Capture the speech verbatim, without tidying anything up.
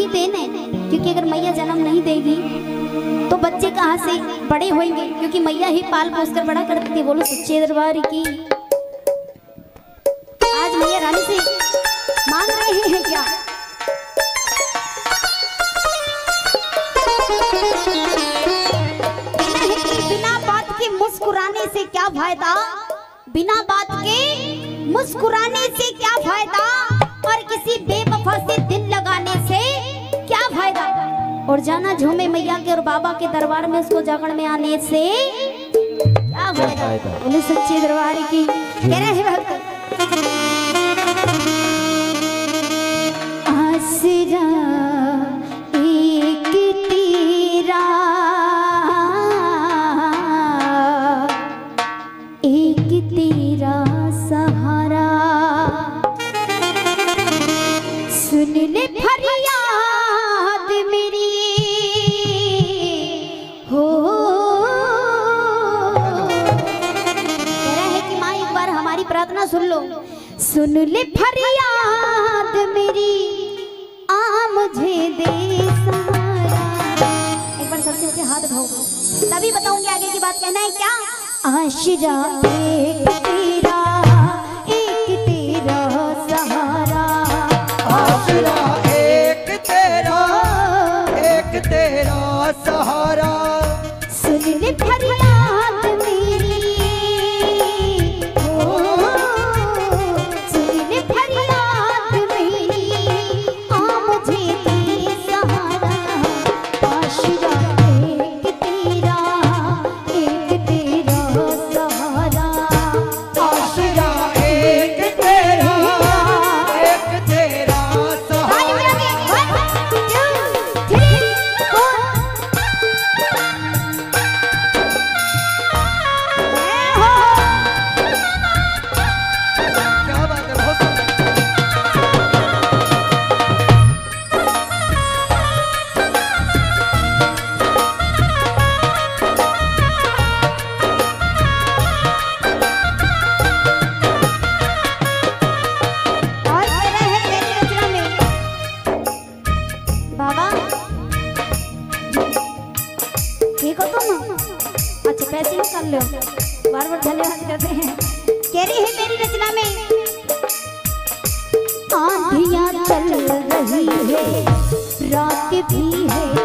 ही then है, क्योंकि अगर मैया जन्म नहीं देगी तो बच्चे कहाँ से बड़े होंगे, क्योंकि मैया ही पाल पोस कर बड़ा करती थी। बोलो सच्चे दरबार की। आज मैया रानी से मांग रहे हैं क्या? बिना बात के मुस्कुराने से क्या फायदा, बिना बात के मुस्कुराने से क्या फायदा, और किसी बेवफा से दिल लगाने से क्या फायदा। और जाना झूमे मैया के और बाबा के दरबार में उसको जागरण में आने से क्या फायदा। बोले सच्चे दरबार की। कह रहे हैं भक्त आसरा एक तेरा, एक तेरा सहारा, सुन ले फरियाद मेरी हो। कह रहा है कि माँ एक बार हमारी प्रार्थना सुन लो, सुन ले फरियाद मेरी, आ मुझे दे सहारा। एक बार सबसे ऊंचे हाथ उठाओ, तभी बताऊंगी आगे की बात। कहना है क्या? आशिरा एक तेरा, एक तेरा सहारा, आशिरा एक तेरा, एक तेरा सहारा, सुन ले फरियाद मेरी हो, सुन ले फरियाद मेरी, आ मुझे दे सहारा। आशिरा एक तेरा, एक तेरा सहारा, आशिरा एक तेरा, एक तेरा सहारा। क्या बात है, बहुत और कह रहे हैं मेरी रचना में बाबा ठीक हो तुम? अच्छा पैसे निकाल लो, बार बार धन्यवाद करते हैं। कह रही है मेरी रचना में आंधियां चल रही है, रात भी है